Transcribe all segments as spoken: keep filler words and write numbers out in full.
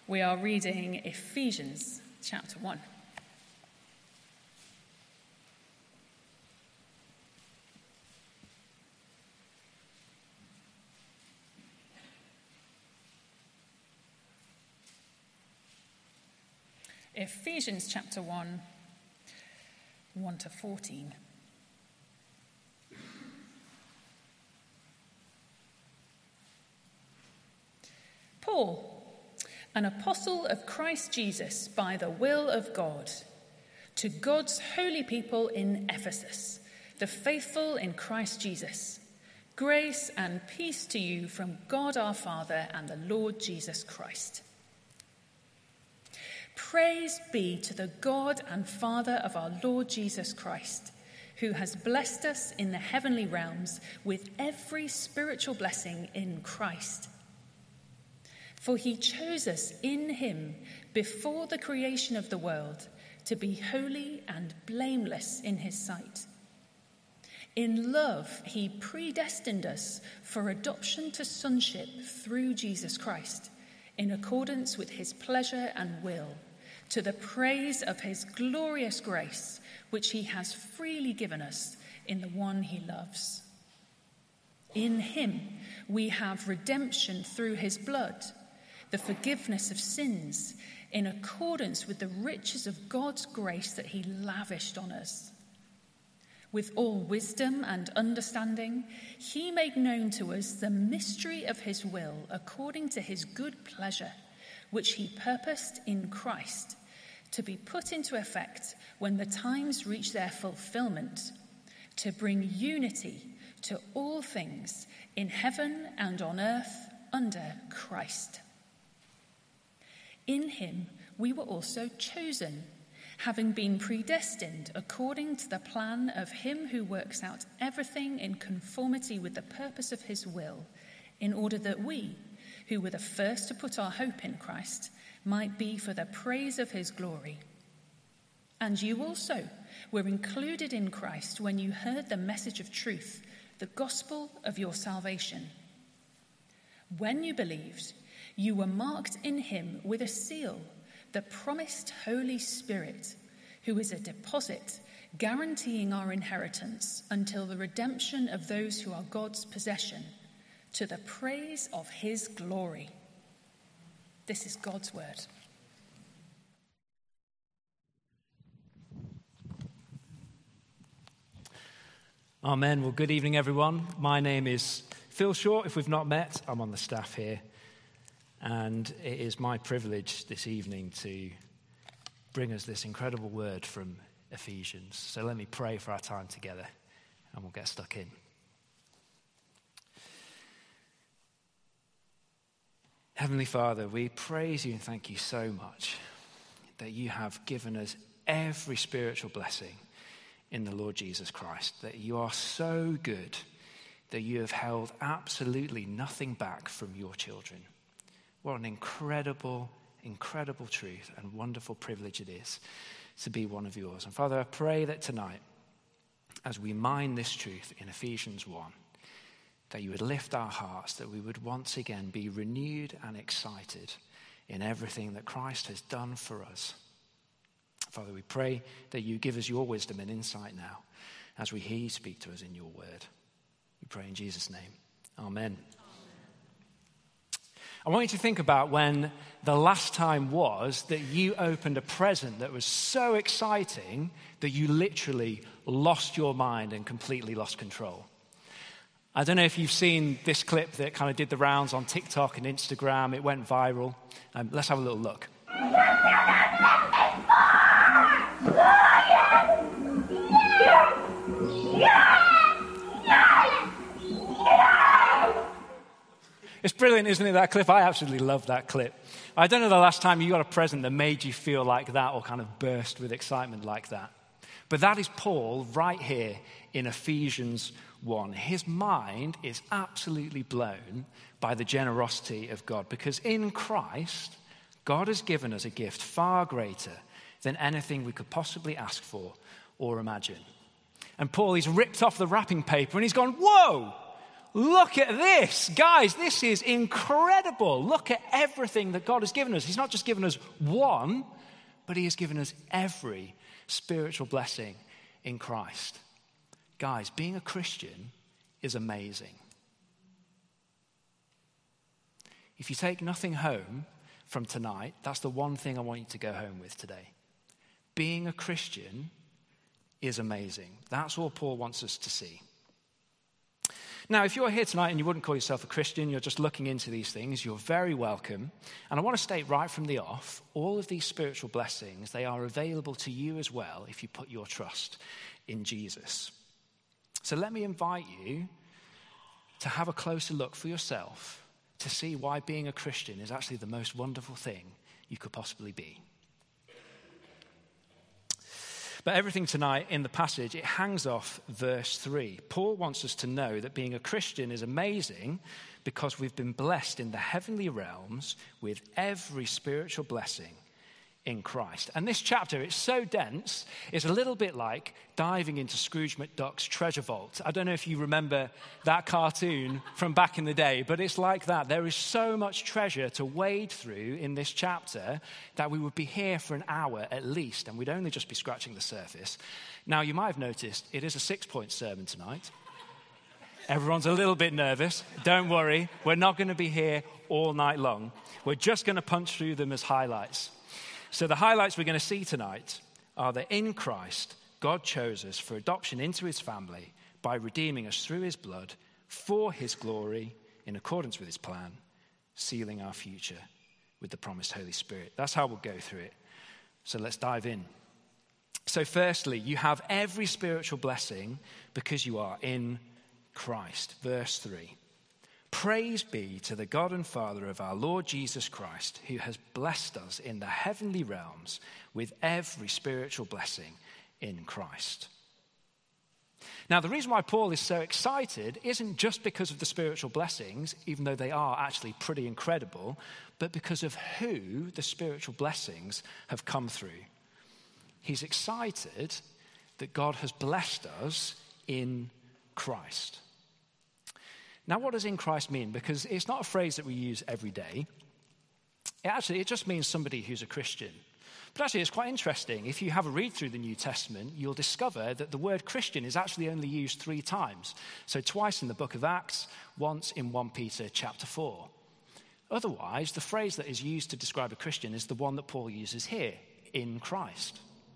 We are reading Ephesians chapter one. Ephesians chapter one, one to fourteen. Paul, an apostle of Christ Jesus by the will of God, to God's holy people in Ephesus, the faithful in Christ Jesus, grace and peace to you from God our Father and the Lord Jesus Christ. Praise be to the God and Father of our Lord Jesus Christ, who has blessed us in the heavenly realms with every spiritual blessing in Christ. For he chose us in him before the creation of the world to be holy and blameless in his sight. In love, he predestined us for adoption to sonship through Jesus Christ, in accordance with his pleasure and will, to the praise of his glorious grace, which he has freely given us in the one he loves. In him we have redemption through his blood, the forgiveness of sins, in accordance with the riches of God's grace that he lavished on us. With all wisdom and understanding, he made known to us the mystery of his will according to his good pleasure, which he purposed in Christ, to be put into effect when the times reach their fulfillment, to bring unity to all things in heaven and on earth under Christ. In him we were also chosen, having been predestined according to the plan of him who works out everything in conformity with the purpose of his will, in order that we, who were the first to put our hope in Christ, might be for the praise of his glory. And you also were included in Christ when you heard the message of truth, the gospel of your salvation. When you believed, you were marked in him with a seal, the promised Holy Spirit, who is a deposit guaranteeing our inheritance until the redemption of those who are God's possession, to the praise of his glory. This is God's word. Amen. Well, good evening, everyone. My name is Phil Short. If we've not met, I'm on the staff here. And it is my privilege this evening to bring us this incredible word from Ephesians. So let me pray for our time together, and we'll get stuck in. Heavenly Father, we praise you and thank you so much that you have given us every spiritual blessing in the Lord Jesus Christ, that you are so good that you have held absolutely nothing back from your children. What an incredible, incredible truth and wonderful privilege it is to be one of yours. And Father, I pray that tonight, as we mine this truth in Ephesians one, that you would lift our hearts, that we would once again be renewed and excited in everything that Christ has done for us. Father, we pray that you give us your wisdom and insight now as we hear you speak to us in your word. We pray in Jesus' name. Amen. I want you to think about when the last time was that you opened a present that was so exciting that you literally lost your mind and completely lost control. I don't know if you've seen this clip that kind of did the rounds on TikTok and Instagram. It went viral. Um, let's have a little look. It's brilliant, isn't it, that clip? I absolutely love that clip. I don't know the last time you got a present that made you feel like that or kind of burst with excitement like that. But that is Paul right here in Ephesians one. His mind is absolutely blown by the generosity of God, because in Christ, God has given us a gift far greater than anything we could possibly ask for or imagine. And Paul, he's ripped off the wrapping paper and he's gone, whoa! look at this. Guys, this is incredible. Look at everything that God has given us. He's not just given us one, but he has given us every spiritual blessing in Christ. Guys, being a Christian is amazing. If you take nothing home from tonight, that's the one thing I want you to go home with today. Being a Christian is amazing. That's all Paul wants us to see. Now, if you're here tonight and you wouldn't call yourself a Christian, you're just looking into these things, you're very welcome. And I want to state right from the off, all of these spiritual blessings, they are available to you as well if you put your trust in Jesus. So let me invite you to have a closer look for yourself to see why being a Christian is actually the most wonderful thing you could possibly be. But everything tonight in the passage, it hangs off verse three. Paul wants us to know that being a Christian is amazing because we've been blessed in the heavenly realms with every spiritual blessing in Christ. And this chapter, it's so dense, it's a little bit like diving into Scrooge McDuck's treasure vault. I don't know if you remember that cartoon from back in the day, but it's like that. There is so much treasure to wade through in this chapter that we would be here for an hour at least, and we'd only just be scratching the surface. Now, you might have noticed it is a six-point sermon tonight. Everyone's a little bit nervous. Don't worry, we're not going to be here all night long. We're just going to punch through them as highlights. So the highlights we're going to see tonight are that in Christ, God chose us for adoption into his family by redeeming us through his blood for his glory in accordance with his plan, sealing our future with the promised Holy Spirit. That's how we'll go through it. So let's dive in. So firstly, you have every spiritual blessing because you are in Christ. Verse three. Praise be to the God and Father of our Lord Jesus Christ, who has blessed us in the heavenly realms with every spiritual blessing in Christ. Now, the reason why Paul is so excited isn't just because of the spiritual blessings, even though they are actually pretty incredible, but because of who the spiritual blessings have come through. He's excited that God has blessed us in Christ. Now, what does in Christ mean? Because it's not a phrase that we use every day. It actually, it just means somebody who's a Christian. But actually, it's quite interesting. If you have a read through the New Testament, you'll discover that the word Christian is actually only used three times. So twice in the book of Acts, once in First Peter chapter four. Otherwise, the phrase that is used to describe a Christian is the one that Paul uses here, in Christ.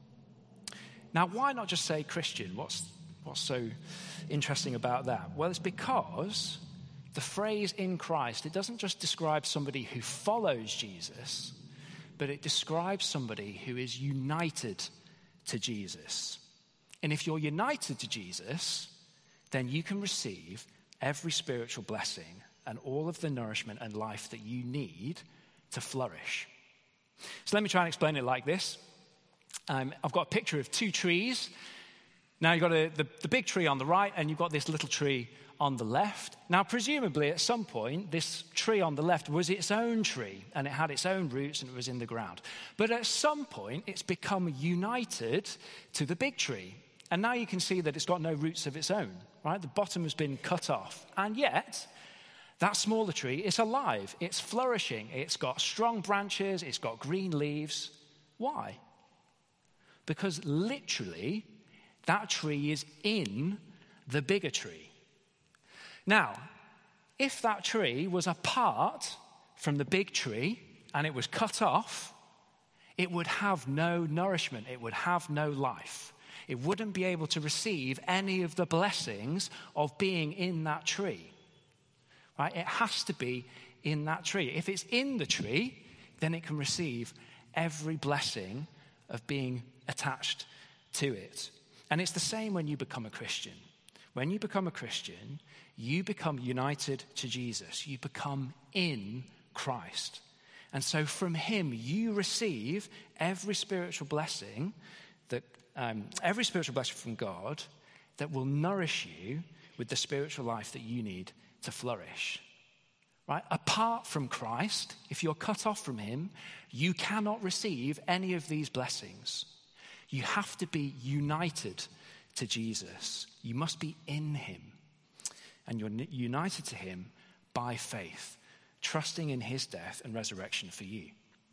Now, why not just say Christian? What's What's so interesting about that? Well, it's because the phrase in Christ, it doesn't just describe somebody who follows Jesus, but it describes somebody who is united to Jesus. And if you're united to Jesus, then you can receive every spiritual blessing and all of the nourishment and life that you need to flourish. So let me try and explain it like this. Um, I've got a picture of two trees. Now you've got a, the, the big tree on the right and you've got this little tree on the left. Now presumably at some point this tree on the left was its own tree and it had its own roots and it was in the ground. But at some point it's become united to the big tree. And now you can see that it's got no roots of its own, right? The bottom has been cut off. And yet that smaller tree is alive, it's flourishing, it's got strong branches, it's got green leaves. Why? Because literally that tree is in the bigger tree. Now, if that tree was apart from the big tree and it was cut off, it would have no nourishment, it would have no life. It wouldn't be able to receive any of the blessings of being in that tree. Right? It has to be in that tree. If it's in the tree, then it can receive every blessing of being attached to it. And it's the same when you become a Christian. When you become a Christian, you become united to Jesus. You become in Christ. And so from him, you receive every spiritual blessing, that um, every spiritual blessing from God that will nourish you with the spiritual life that you need to flourish. Right? Apart from Christ, if you're cut off from him, you cannot receive any of these blessings. You have to be united to Jesus. You must be in him. and you're united to him by faith, trusting in his death and resurrection for you.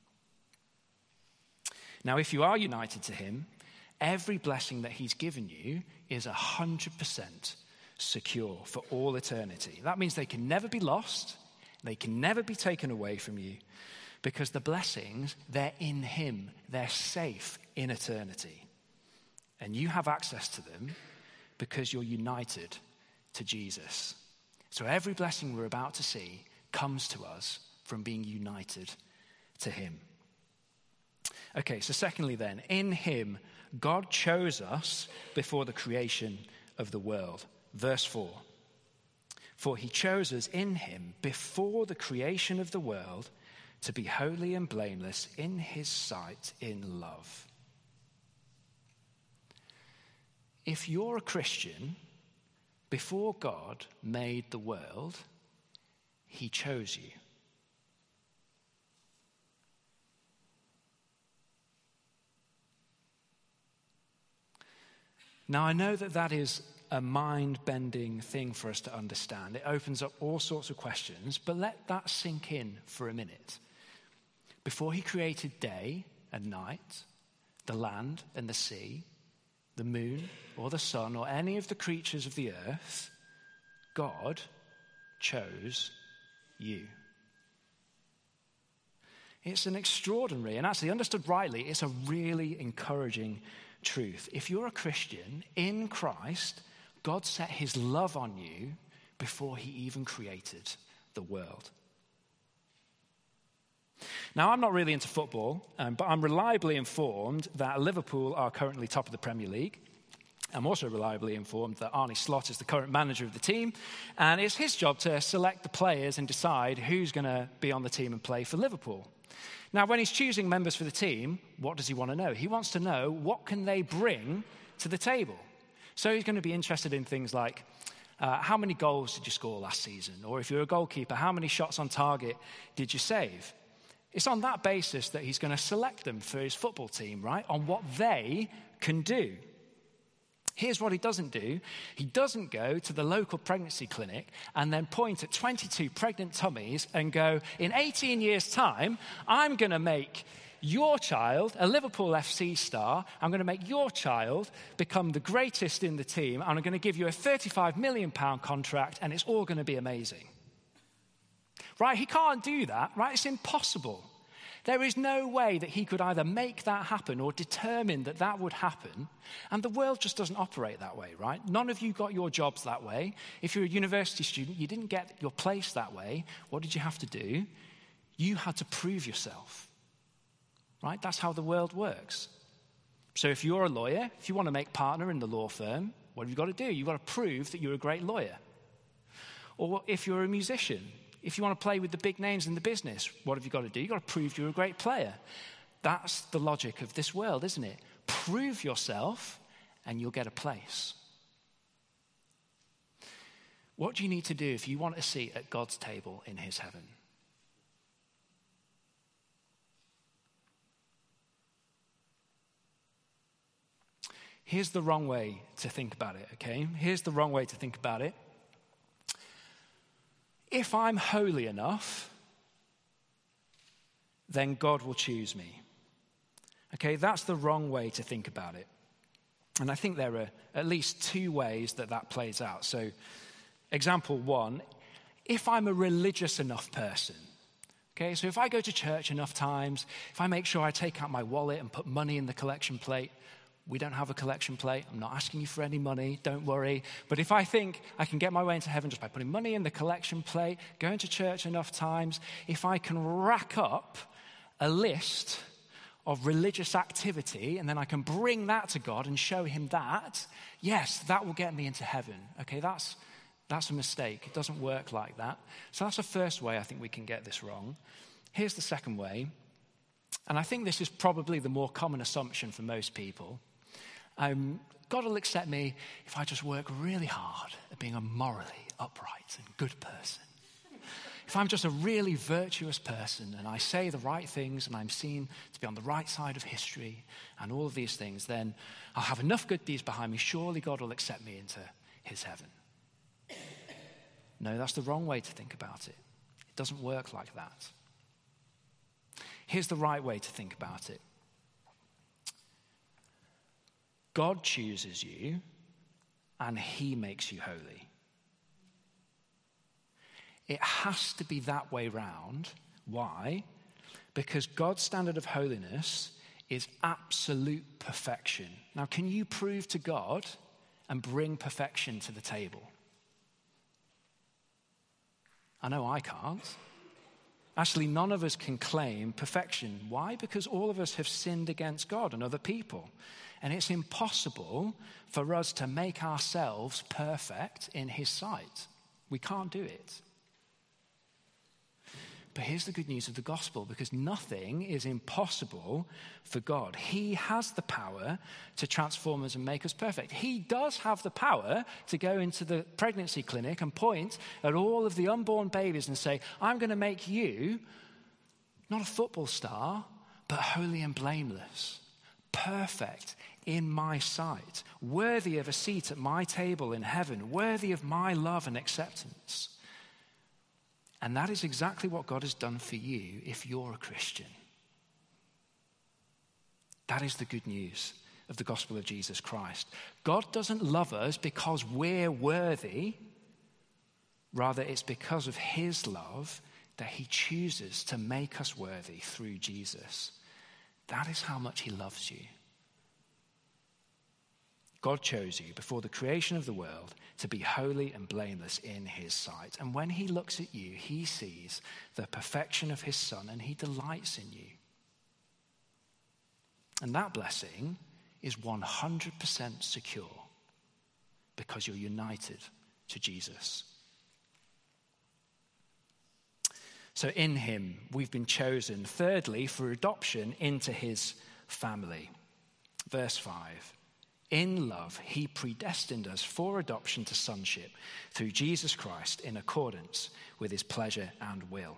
Now, if you are united to him, every blessing that he's given you is one hundred percent secure for all eternity. That means they can never be lost, they can never be taken away from you, because the blessings, they're in him, they're safe in eternity. And you have access to them because you're united to Jesus. So every blessing we're about to see comes to us from being united to him. Okay, so secondly then, in him, God chose us before the creation of the world. Verse four, for he chose us in him before the creation of the world to be holy and blameless in his sight in love. If you're a Christian, before God made the world, he chose you. Now, I know that that is a mind-bending thing for us to understand. It opens up all sorts of questions, but let that sink in for a minute. Before he created day and night, the land and the sea, the moon or the sun or any of the creatures of the earth, God chose you. It's an extraordinary, and actually understood rightly, it's a really encouraging truth. If you're a Christian in Christ, God set his love on you before he even created the world. Now, I'm not really into football, um, but I'm reliably informed that Liverpool are currently top of the Premier League. I'm also reliably informed that Arne Slot is the current manager of the team, and it's his job to select the players and decide who's going to be on the team and play for Liverpool. Now, when he's choosing members for the team, what does he want to know? He wants to know what can they bring to the table. So he's going to be interested in things like, uh, how many goals did you score last season? Or if you're a goalkeeper, how many shots on target did you save? It's on that basis that he's going to select them for his football team, right? On what they can do. Here's what he doesn't do. He doesn't go to the local pregnancy clinic and then point at twenty-two pregnant tummies and go, in eighteen years' time, I'm going to make your child a Liverpool F C star. I'm going to make your child become the greatest in the team. And I'm going to give you a thirty-five million pounds contract, and it's all going to be amazing. Right? He can't do that, right? It's impossible. There is no way that he could either make that happen or determine that that would happen. And the world just doesn't operate that way, right? None of you got your jobs that way. If you're a university student, you didn't get your place that way. What did you have to do? You had to prove yourself, right? That's how the world works. So if you're a lawyer, if you want to make partner in the law firm, what have you got to do? You've got to prove that you're a great lawyer. Or if you're a musician, if you want to play with the big names in the business, what have you got to do? You've got to prove you're a great player. That's the logic of this world, isn't it? Prove yourself and you'll get a place. What do you need to do if you want a seat at God's table in his heaven? Here's the wrong way to think about it, okay? Here's the wrong way to think about it. If I'm holy enough, then God will choose me. Okay, that's the wrong way to think about it. And I think there are at least two ways that that plays out. So, example one, if I'm a religious enough person, okay, so if I go to church enough times, if I make sure I take out my wallet and put money in the collection plate. We don't have a collection plate. I'm not asking you for any money. Don't worry. But if I think I can get my way into heaven just by putting money in the collection plate, going to church enough times, if I can rack up a list of religious activity and then I can bring that to God and show him that, yes, that will get me into heaven. Okay, that's, that's a mistake. It doesn't work like that. So that's the first way I think we can get this wrong. Here's the second way. And I think this is probably the more common assumption for most people. Um, God will accept me if I just work really hard at being a morally upright and good person. If I'm just a really virtuous person and I say the right things and I'm seen to be on the right side of history and all of these things, then I'll have enough good deeds behind me. Surely God will accept me into his heaven. No, that's the wrong way to think about it. It doesn't work like that. Here's the right way to think about it. God chooses you and he makes you holy. It has to be that way round. Why? Because God's standard of holiness is absolute perfection. Now, can you prove to God and bring perfection to the table? I know I can't. Actually, none of us can claim perfection. Why? Because all of us have sinned against God and other people. And it's impossible for us to make ourselves perfect in his sight. We can't do it. But here's the good news of the gospel, because nothing is impossible for God. He has the power to transform us and make us perfect. He does have the power to go into the pregnancy clinic and point at all of the unborn babies and say, I'm going to make you not a football star, but holy and blameless, perfect in my sight, worthy of a seat at my table in heaven, worthy of my love and acceptance. And that is exactly what God has done for you if you're a Christian. That is the good news of the gospel of Jesus Christ. God doesn't love us because we're worthy. Rather, it's because of his love that he chooses to make us worthy through Jesus. That is how much he loves you. God chose you before the creation of the world to be holy and blameless in his sight. And when he looks at you, he sees the perfection of his Son and he delights in you. And that blessing is one hundred percent secure because you're united to Jesus. So in him, we've been chosen, thirdly, for adoption into his family. Verse five. In love, he predestined us for adoption to sonship through Jesus Christ in accordance with his pleasure and will.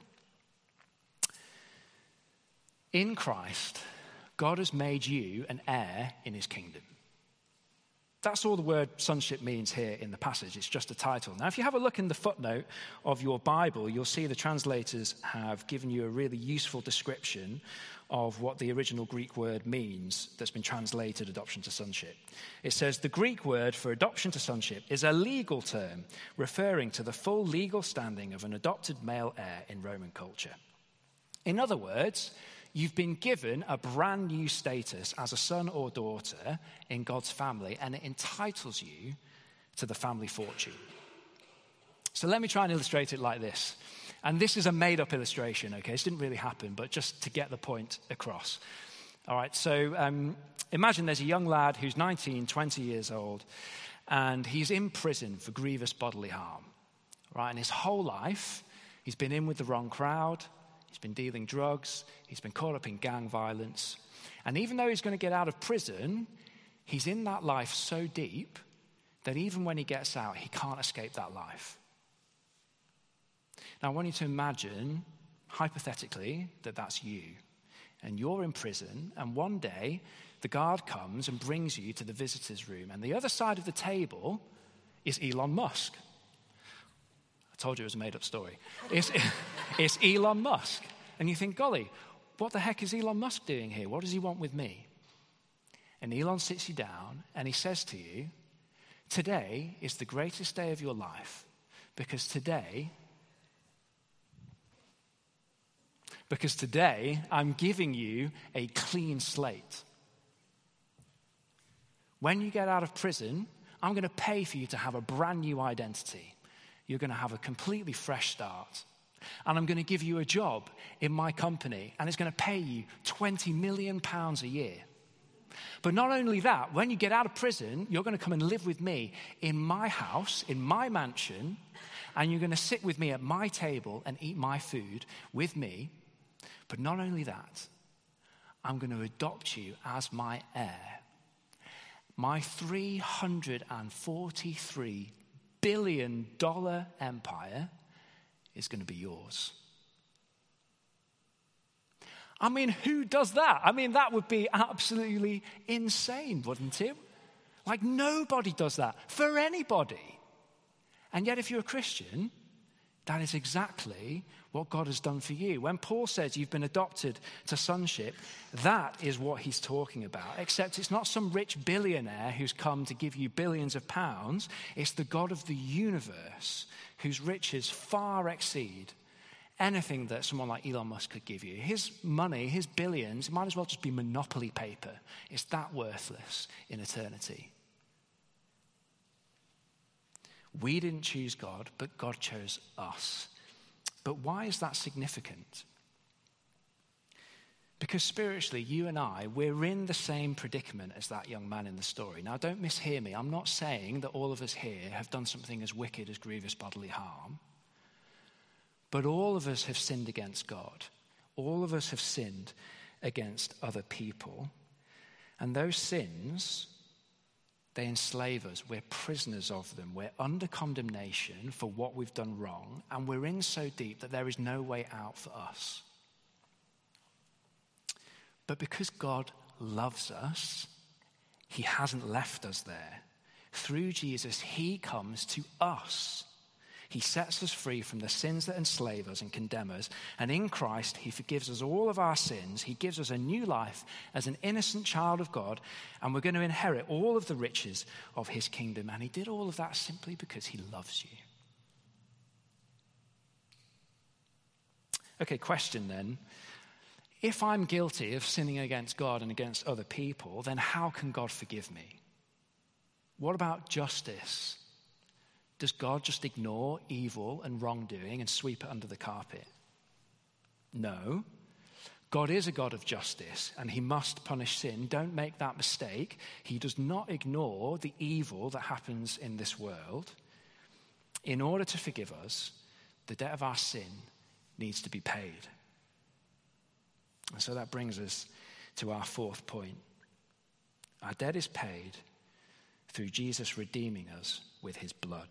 In Christ, God has made you an heir in his kingdom. That's all the word sonship means here in the passage. It's just a title. Now, if you have a look in the footnote of your Bible, you'll see the translators have given you a really useful description of what the original Greek word means that's been translated adoption to sonship. It says the Greek word for adoption to sonship is a legal term referring to the full legal standing of an adopted male heir in Roman culture. In other words, you've been given a brand new status as a son or daughter in God's family, and it entitles you to the family fortune. So let me try and illustrate it like this. And this is a made-up illustration, okay? This didn't really happen, but just to get the point across. All right, so um, imagine there's a young lad who's nineteen, twenty years old, and he's in prison for grievous bodily harm. Right, and his whole life, he's been in with the wrong crowd, he's been dealing drugs, he's been caught up in gang violence. And even though he's going to get out of prison, he's in that life so deep that even when he gets out, he can't escape that life. Now, I want you to imagine, hypothetically, that that's you. And you're in prison, and one day, the guard comes and brings you to the visitor's room. And the other side of the table is Elon Musk. I told you it was a made-up story. It's, it's Elon Musk. And you think, golly, what the heck is Elon Musk doing here? What does he want with me? And Elon sits you down, and he says to you, today is the greatest day of your life, because today... Because today, I'm giving you a clean slate. When you get out of prison, I'm going to pay for you to have a brand new identity. You're going to have a completely fresh start. And I'm going to give you a job in my company, and it's going to pay you twenty million pounds a year. But not only that, when you get out of prison, you're going to come and live with me in my house, in my mansion, and you're going to sit with me at my table and eat my food with me. But not only that, I'm going to adopt you as my heir. My three hundred forty-three billion dollars empire is going to be yours. I mean, who does that? I mean, that would be absolutely insane, wouldn't it? Like, nobody does that for anybody. And yet, if you're a Christian, That is exactly what God has done for you. When Paul says you've been adopted to sonship, that is what he's talking about. Except it's not some rich billionaire who's come to give you billions of pounds. It's the God of the universe whose riches far exceed anything that someone like Elon Musk could give you. His money, his billions, it might as well just be monopoly paper. It's that worthless in eternity. We didn't choose God, but God chose us. But why is that significant? Because spiritually, you and I, we're in the same predicament as that young man in the story. Now, don't mishear me. I'm not saying that all of us here have done something as wicked as grievous bodily harm. But all of us have sinned against God. All of us have sinned against other people. And those sins, they enslave us. We're prisoners of them. We're under condemnation for what we've done wrong. And we're in so deep that there is no way out for us. But because God loves us, he hasn't left us there. Through Jesus, he comes to us. He sets us free from the sins that enslave us and condemn us. And in Christ, he forgives us all of our sins. He gives us a new life as an innocent child of God. And we're going to inherit all of the riches of his kingdom. And he did all of that simply because he loves you. Okay, question then. If I'm guilty of sinning against God and against other people, then how can God forgive me? What about justice? Does God just ignore evil and wrongdoing and sweep it under the carpet? No. God is a God of justice, and he must punish sin. Don't make that mistake. He does not ignore the evil that happens in this world. In order to forgive us, the debt of our sin needs to be paid. And so that brings us to our fourth point. Our debt is paid through Jesus redeeming us with his blood.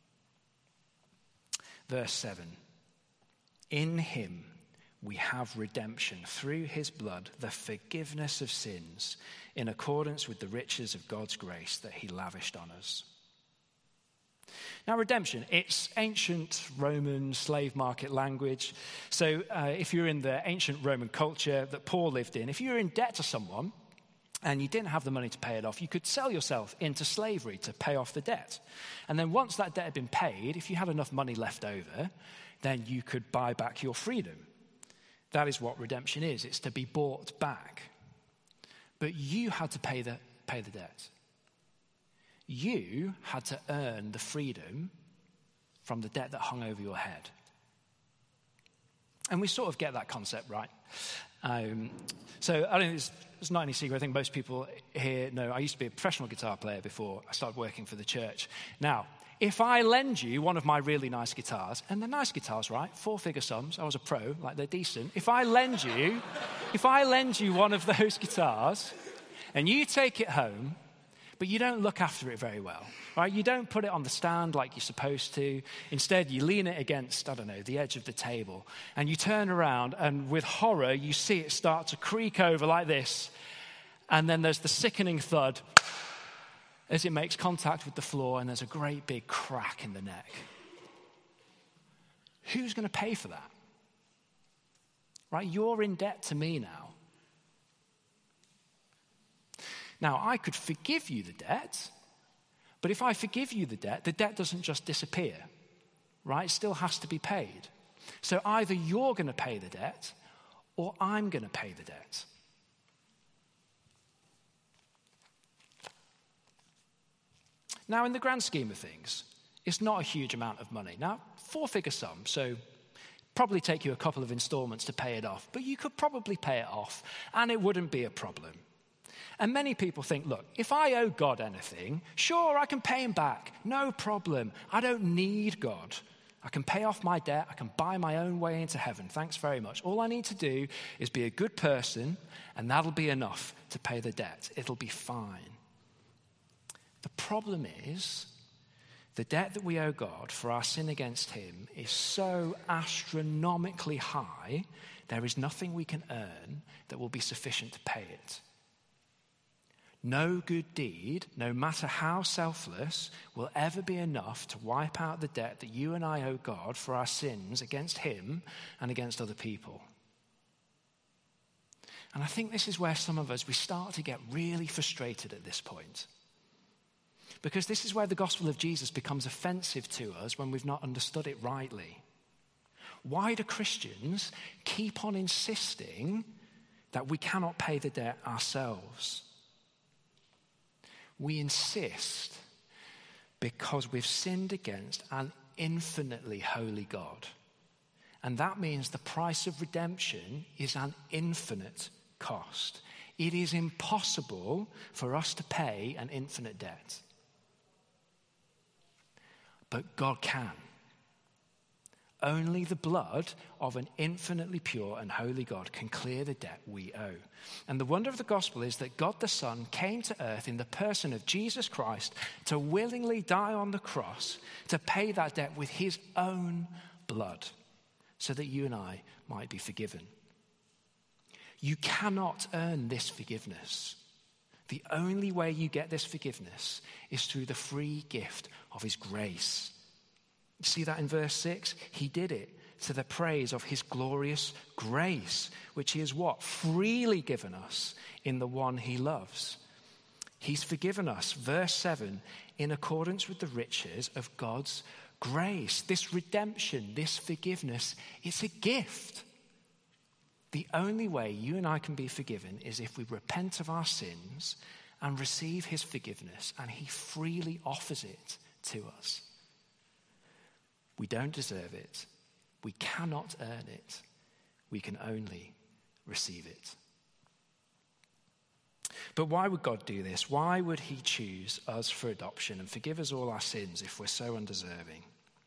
Verse seven, in him we have redemption through his blood, the forgiveness of sins, in accordance with the riches of God's grace that he lavished on us. Now, redemption, it's ancient Roman slave market language. So uh, if you're in the ancient Roman culture that Paul lived in, if you were in debt to someone and you didn't have the money to pay it off, you could sell yourself into slavery to pay off the debt. And then once that debt had been paid, if you had enough money left over, then you could buy back your freedom. That is what redemption is. It's to be bought back. But you had to pay the, pay the debt. You had to earn the freedom from the debt that hung over your head. And we sort of get that concept, right? Um, so I don't think it's, it's not any secret. I think most people here know I used to be a professional guitar player before I started working for the church. Now, if I lend you one of my really nice guitars, and they're nice guitars, right? Four-figure sums. I was a pro, like they're decent. If I lend you, if I lend you one of those guitars, and you take it home, but you don't look after it very well, right? You don't put it on the stand like you're supposed to. Instead, you lean it against, I don't know, the edge of the table. And you turn around, and with horror, you see it start to creak over like this. And then there's the sickening thud as it makes contact with the floor, and there's a great big crack in the neck. Who's going to pay for that? Right? You're in debt to me now. Now, I could forgive you the debt, but if I forgive you the debt, the debt doesn't just disappear, right? It still has to be paid. So either you're going to pay the debt or I'm going to pay the debt. Now, in the grand scheme of things, it's not a huge amount of money. Now, four-figure sum, so probably take you a couple of installments to pay it off, but you could probably pay it off and it wouldn't be a problem. And many people think, look, if I owe God anything, sure, I can pay him back. No problem. I don't need God. I can pay off my debt. I can buy my own way into heaven. Thanks very much. All I need to do is be a good person, and that'll be enough to pay the debt. It'll be fine. The problem is, the debt that we owe God for our sin against him is so astronomically high, there is nothing we can earn that will be sufficient to pay it. No good deed, no matter how selfless, will ever be enough to wipe out the debt that you and I owe God for our sins against him and against other people. And I think this is where some of us, we start to get really frustrated at this point. Because this is where the gospel of Jesus becomes offensive to us when we've not understood it rightly. Why do Christians keep on insisting that we cannot pay the debt ourselves? We insist because we've sinned against an infinitely holy God. And that means the price of redemption is an infinite cost. It is impossible for us to pay an infinite debt. But God can. Only the blood of an infinitely pure and holy God can clear the debt we owe. And the wonder of the gospel is that God the Son came to earth in the person of Jesus Christ to willingly die on the cross to pay that debt with his own blood so that you and I might be forgiven. You cannot earn this forgiveness. The only way you get this forgiveness is through the free gift of his grace. You see that in verse six? He did it to the praise of his glorious grace, which he has what? Freely given us in the one he loves. He's forgiven us, verse seven, in accordance with the riches of God's grace. This redemption, this forgiveness, it's a gift. The only way you and I can be forgiven is if we repent of our sins and receive his forgiveness, and he freely offers it to us. We don't deserve it. We cannot earn it. We can only receive it. But why would God do this? Why would he choose us for adoption and forgive us all our sins if we're so undeserving?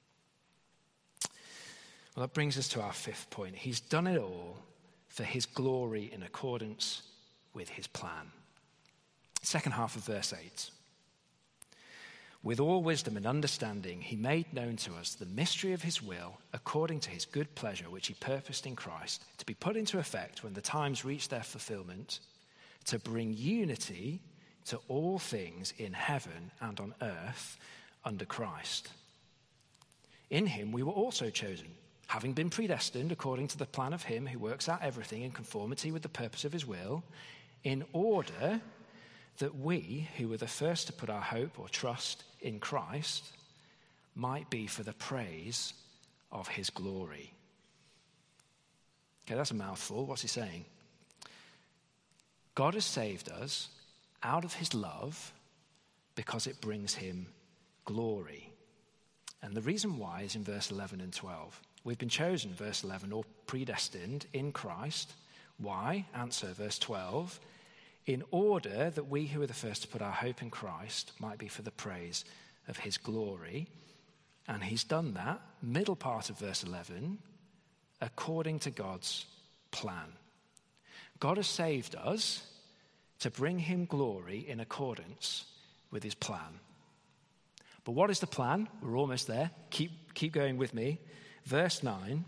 Well, that brings us to our fifth point. He's done it all for his glory in accordance with his plan. Second half of verse eight. With all wisdom and understanding, he made known to us the mystery of his will according to his good pleasure, which he purposed in Christ, to be put into effect when the times reach their fulfillment, to bring unity to all things in heaven and on earth under Christ. In him we were also chosen, having been predestined according to the plan of him who works out everything in conformity with the purpose of his will, in order that we, who were the first to put our hope or trust in Christ, might be for the praise of his glory. Okay, that's a mouthful. What's he saying? God has saved us out of his love because it brings him glory. And the reason why is in verse eleven and twelve. We've been chosen, verse eleven, or predestined in Christ. Why? Answer, verse twelve. In order that we who are the first to put our hope in Christ might be for the praise of his glory. And he's done that, middle part of verse eleven, according to God's plan. God has saved us to bring him glory in accordance with his plan. But what is the plan? We're almost there. Keep, keep going with me. Verse nine.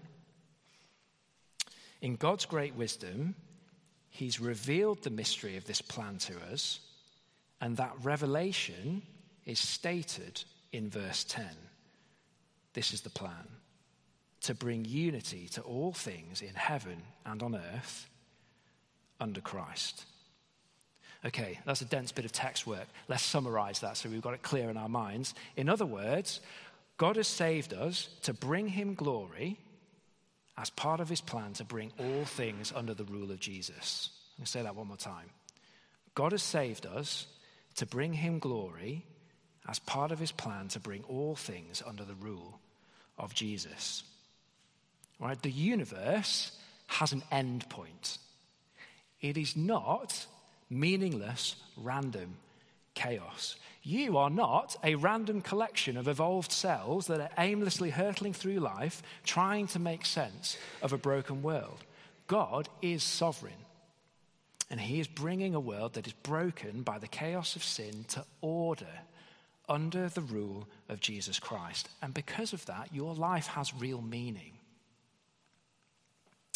In God's great wisdom, he's revealed the mystery of this plan to us, and that revelation is stated in verse ten. This is the plan: to bring unity to all things in heaven and on earth under Christ. Okay, that's a dense bit of text work. Let's summarize that so we've got it clear in our minds. In other words, God has saved us to bring him glory as part of his plan to bring all things under the rule of Jesus. I'm going to say that one more time. God has saved us to bring him glory as part of his plan to bring all things under the rule of Jesus. All right, the universe has an end point. It is not meaningless, random chaos. You are not a random collection of evolved cells that are aimlessly hurtling through life, trying to make sense of a broken world. God is sovereign, and he is bringing a world that is broken by the chaos of sin to order under the rule of Jesus Christ. And because of that, your life has real meaning.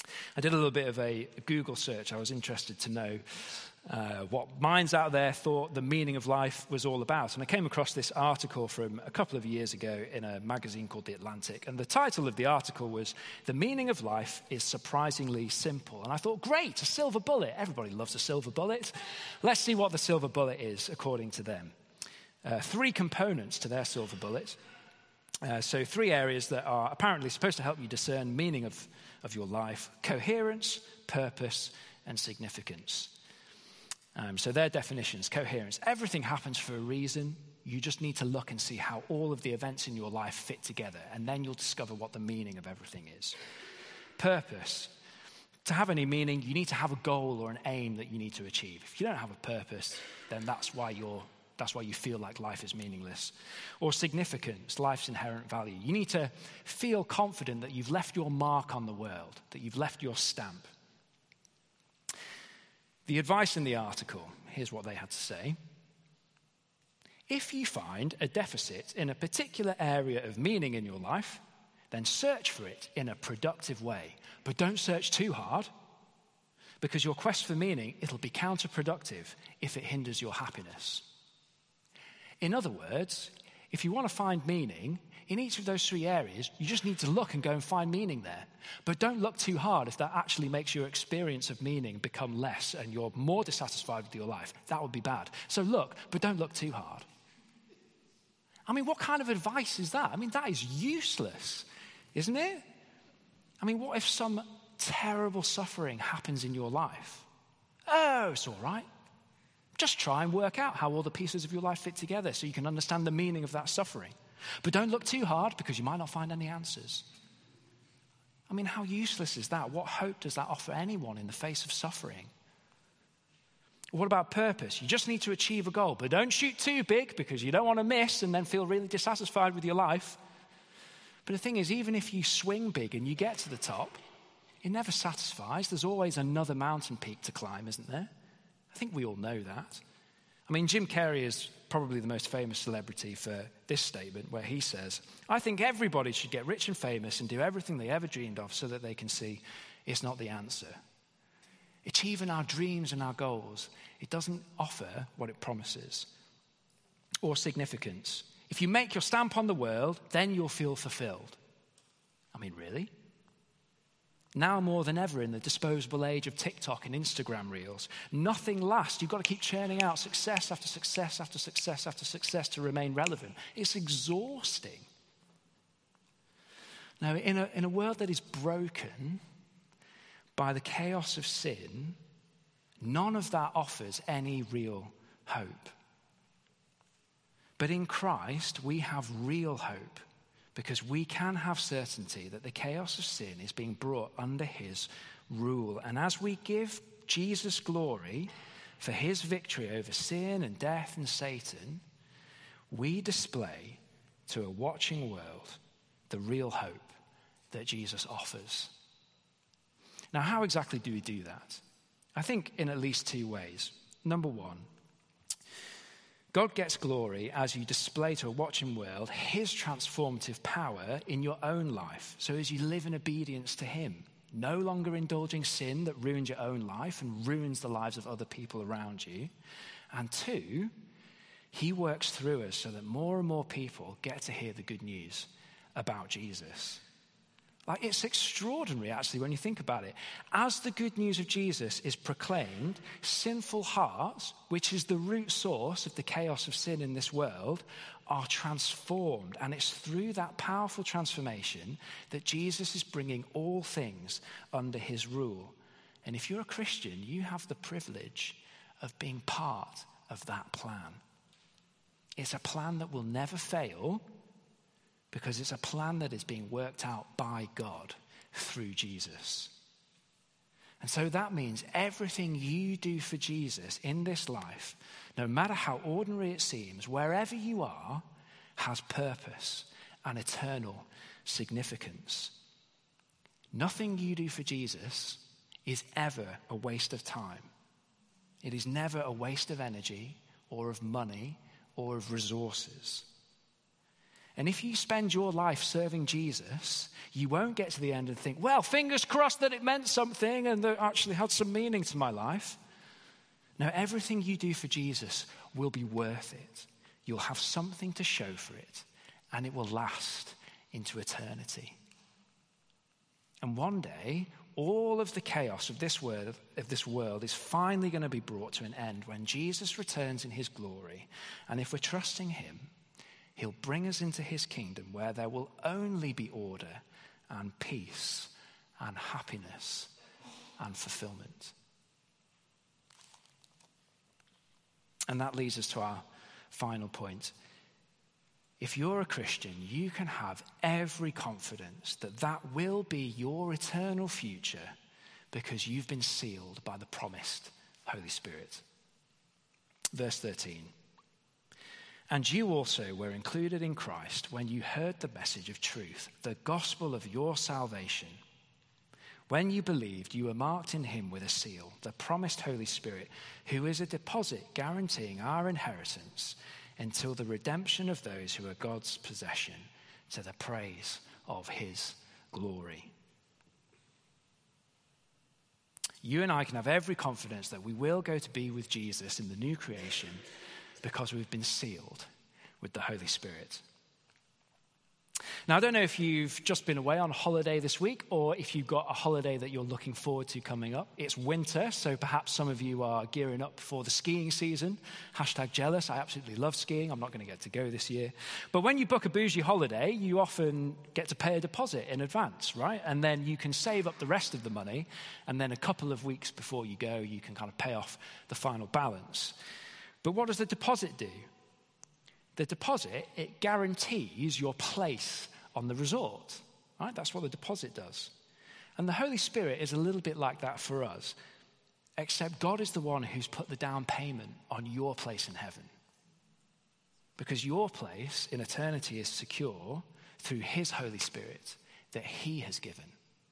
I did a little bit of a Google search. I was interested to know uh, what minds out there thought the meaning of life was all about. And I came across this article from a couple of years ago in a magazine called The Atlantic. And the title of the article was, "The Meaning of Life is Surprisingly Simple." And I thought, great, a silver bullet. Everybody loves a silver bullet. Let's see what the silver bullet is, according to them. Uh, three components to their silver bullet. Uh, so three areas that are apparently supposed to help you discern meaning of, of your life: coherence, purpose, and significance. Um, so their definitions: coherence. Everything happens for a reason. You just need to look and see how all of the events in your life fit together, and then you'll discover what the meaning of everything is. Purpose. To have any meaning, you need to have a goal or an aim that you need to achieve. If you don't have a purpose, then that's why you're That's why you feel like life is meaningless. Or significance, life's inherent value. You need to feel confident that you've left your mark on the world, that you've left your stamp. The advice in the article, here's what they had to say. If you find a deficit in a particular area of meaning in your life, then search for it in a productive way. But don't search too hard, because your quest for meaning, it'll be counterproductive if it hinders your happiness. In other words, if you want to find meaning in each of those three areas, you just need to look and go and find meaning there. But don't look too hard if that actually makes your experience of meaning become less and you're more dissatisfied with your life. That would be bad. So look, but don't look too hard. I mean, what kind of advice is that? I mean, that is useless, isn't it? I mean, what if some terrible suffering happens in your life? Oh, it's all right. Just try and work out how all the pieces of your life fit together so you can understand the meaning of that suffering. But don't look too hard, because you might not find any answers. I mean, how useless is that? What hope does that offer anyone in the face of suffering? What about purpose? You just need to achieve a goal, but don't shoot too big, because you don't want to miss and then feel really dissatisfied with your life. But the thing is, even if you swing big and you get to the top, it never satisfies. There's always another mountain peak to climb, isn't there? I think we all know that. I mean, Jim Carrey is probably the most famous celebrity for this statement, where he says, "I think everybody should get rich and famous and do everything they ever dreamed of so that they can see it's not the answer." Achieving our dreams and our goals, it doesn't offer what it promises. Or significance. If you make your stamp on the world, then you'll feel fulfilled. I mean, really? Now more than ever in the disposable age of TikTok and Instagram reels, nothing lasts. You've got to keep churning out success after success after success after success to remain relevant. It's exhausting. Now, in a, in a world that is broken by the chaos of sin, none of that offers any real hope. But in Christ, we have real hope, because we can have certainty that the chaos of sin is being brought under his rule. And as we give Jesus glory for his victory over sin and death and Satan, we display to a watching world the real hope that Jesus offers. Now, how exactly do we do that? I think in at least two ways. Number one, God gets glory as you display to a watching world his transformative power in your own life. So as you live in obedience to him, no longer indulging sin that ruins your own life and ruins the lives of other people around you. And two, he works through us so that more and more people get to hear the good news about Jesus. Like, it's extraordinary, actually, when you think about it. As the good news of Jesus is proclaimed, sinful hearts, which is the root source of the chaos of sin in this world, are transformed. And it's through that powerful transformation that Jesus is bringing all things under his rule. And if you're a Christian, you have the privilege of being part of that plan. It's a plan that will never fail, because it's a plan that is being worked out by God through Jesus. And so that means everything you do for Jesus in this life, no matter how ordinary it seems, wherever you are, has purpose and eternal significance. Nothing you do for Jesus is ever a waste of time. It is never a waste of energy or of money or of resources. And if you spend your life serving Jesus, you won't get to the end and think, well, fingers crossed that it meant something and that it actually had some meaning to my life. No, everything you do for Jesus will be worth it. You'll have something to show for it, and it will last into eternity. And one day, all of the chaos of this world, of this world is finally going to be brought to an end when Jesus returns in his glory. And if we're trusting him, he'll bring us into his kingdom where there will only be order and peace and happiness and fulfillment. And that leads us to our final point. If you're a Christian, you can have every confidence that that will be your eternal future because you've been sealed by the promised Holy Spirit. Verse thirteen. And you also were included in Christ when you heard the message of truth, the gospel of your salvation. When you believed, you were marked in him with a seal, the promised Holy Spirit, who is a deposit guaranteeing our inheritance until the redemption of those who are God's possession, to the praise of his glory. You and I can have every confidence that we will go to be with Jesus in the new creation because we've been sealed with the Holy Spirit. Now, I don't know if you've just been away on holiday this week or if you've got a holiday that you're looking forward to coming up. It's winter, so perhaps some of you are gearing up for the skiing season. Hashtag jealous. I absolutely love skiing. I'm not going to get to go this year. But when you book a bougie holiday, you often get to pay a deposit in advance, right? And then you can save up the rest of the money, and then a couple of weeks before you go, you can kind of pay off the final balance. But what does the deposit do? The deposit, it guarantees your place on the resort, right? That's what the deposit does. And the Holy Spirit is a little bit like that for us, except God is the one who's put the down payment on your place in heaven. Because your place in eternity is secure through his Holy Spirit that he has given.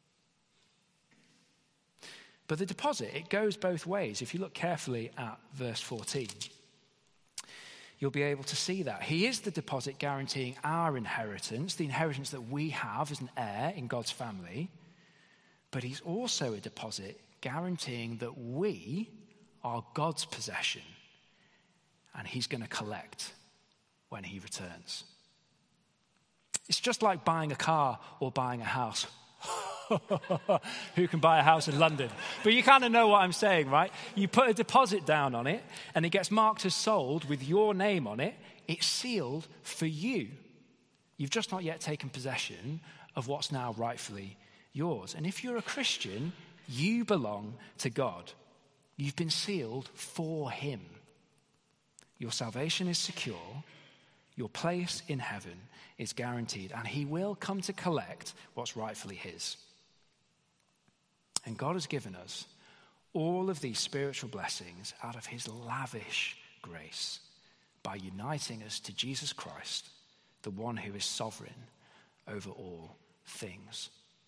But the deposit, it goes both ways. If you look carefully at verse fourteen, you'll be able to see that. He is the deposit guaranteeing our inheritance, the inheritance that we have as an heir in God's family. But he's also a deposit guaranteeing that we are God's possession and he's going to collect when he returns. It's just like buying a car or buying a house. Who can buy a house in London? But you kind of know what I'm saying, right? You put a deposit down on it and it gets marked as sold with your name on it. It's sealed for you. You've just not yet taken possession of what's now rightfully yours. And if you're a Christian, you belong to God. You've been sealed for him. Your salvation is secure. Your place in heaven is guaranteed, and he will come to collect what's rightfully his. And God has given us all of these spiritual blessings out of his lavish grace by uniting us to Jesus Christ, the one who is sovereign over all things.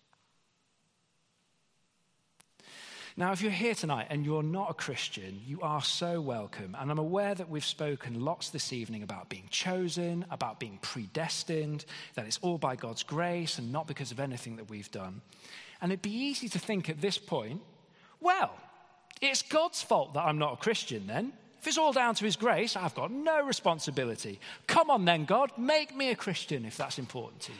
Now, if you're here tonight and you're not a Christian, you are so welcome. And I'm aware that we've spoken lots this evening about being chosen, about being predestined, that it's all by God's grace and not because of anything that we've done. And it'd be easy to think at this point, well, it's God's fault that I'm not a Christian then. If it's all down to his grace, I've got no responsibility. Come on then, God, make me a Christian if that's important to you.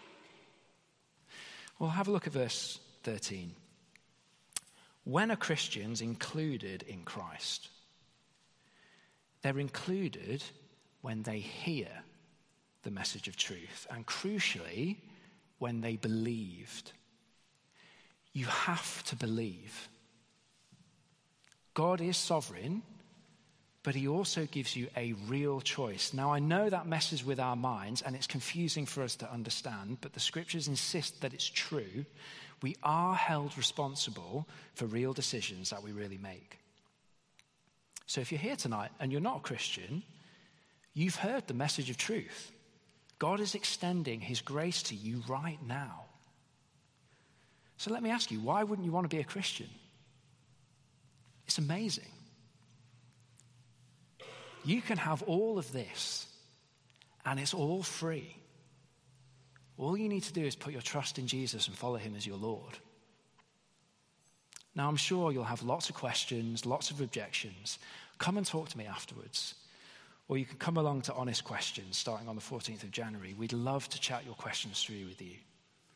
Well, have a look at verse thirteen. When are Christians included in Christ? They're included when they hear the message of truth, and crucially, when they believed. You have to believe. God is sovereign, but he also gives you a real choice. Now, I know that messes with our minds, and it's confusing for us to understand, but the scriptures insist that it's true. We are held responsible for real decisions that we really make. So if you're here tonight and you're not a Christian, you've heard the message of truth. God is extending his grace to you right now. So let me ask you, why wouldn't you want to be a Christian? It's amazing. You can have all of this, and it's all free. All you need to do is put your trust in Jesus and follow him as your Lord. Now, I'm sure you'll have lots of questions, lots of objections. Come and talk to me afterwards. Or you can come along to Honest Questions starting on the fourteenth of January. We'd love to chat your questions through with you.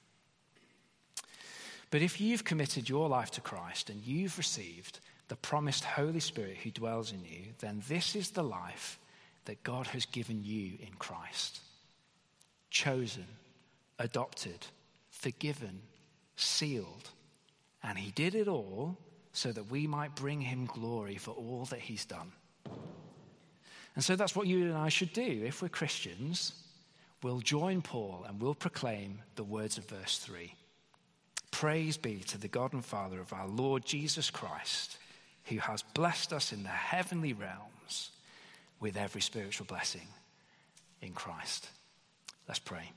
But if you've committed your life to Christ and you've received the promised Holy Spirit who dwells in you, then this is the life that God has given you in Christ. Chosen, adopted, forgiven, sealed. And he did it all so that we might bring him glory for all that he's done. And so that's what you and I should do. If we're Christians, we'll join Paul and we'll proclaim the words of verse three. Praise be to the God and Father of our Lord Jesus Christ, who has blessed us in the heavenly realms with every spiritual blessing in Christ. Let's pray.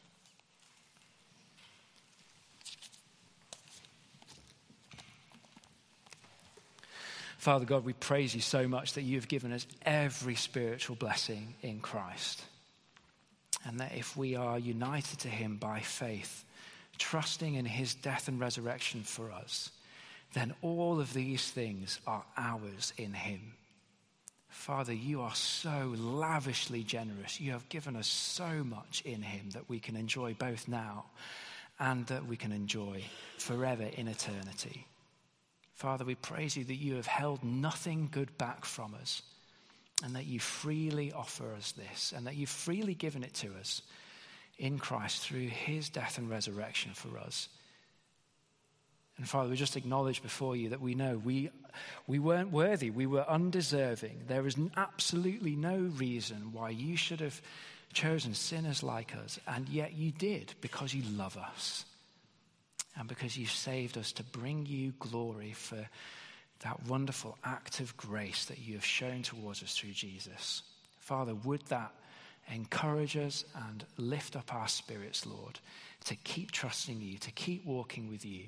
Father God, we praise you so much that you've given us every spiritual blessing in Christ. And that if we are united to him by faith, trusting in his death and resurrection for us, then all of these things are ours in him. Father, you are so lavishly generous. You have given us so much in him that we can enjoy both now and that we can enjoy forever in eternity. Father, we praise you that you have held nothing good back from us and that you freely offer us this and that you've freely given it to us in Christ through his death and resurrection for us. And Father, we just acknowledge before you that we know we, we weren't worthy. We were undeserving. There is absolutely no reason why you should have chosen sinners like us, and yet you did because you love us. And because you saved us to bring you glory for that wonderful act of grace that you have shown towards us through Jesus. Father, would that encourage us and lift up our spirits, Lord, to keep trusting you, to keep walking with you.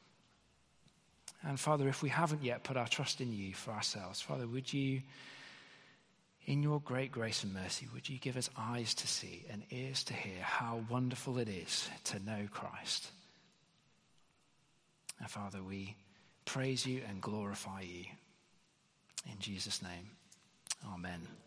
And Father, if we haven't yet put our trust in you for ourselves, Father, would you, in your great grace and mercy, would you give us eyes to see and ears to hear how wonderful it is to know Christ? And Father, we praise you and glorify you. In Jesus' name, amen.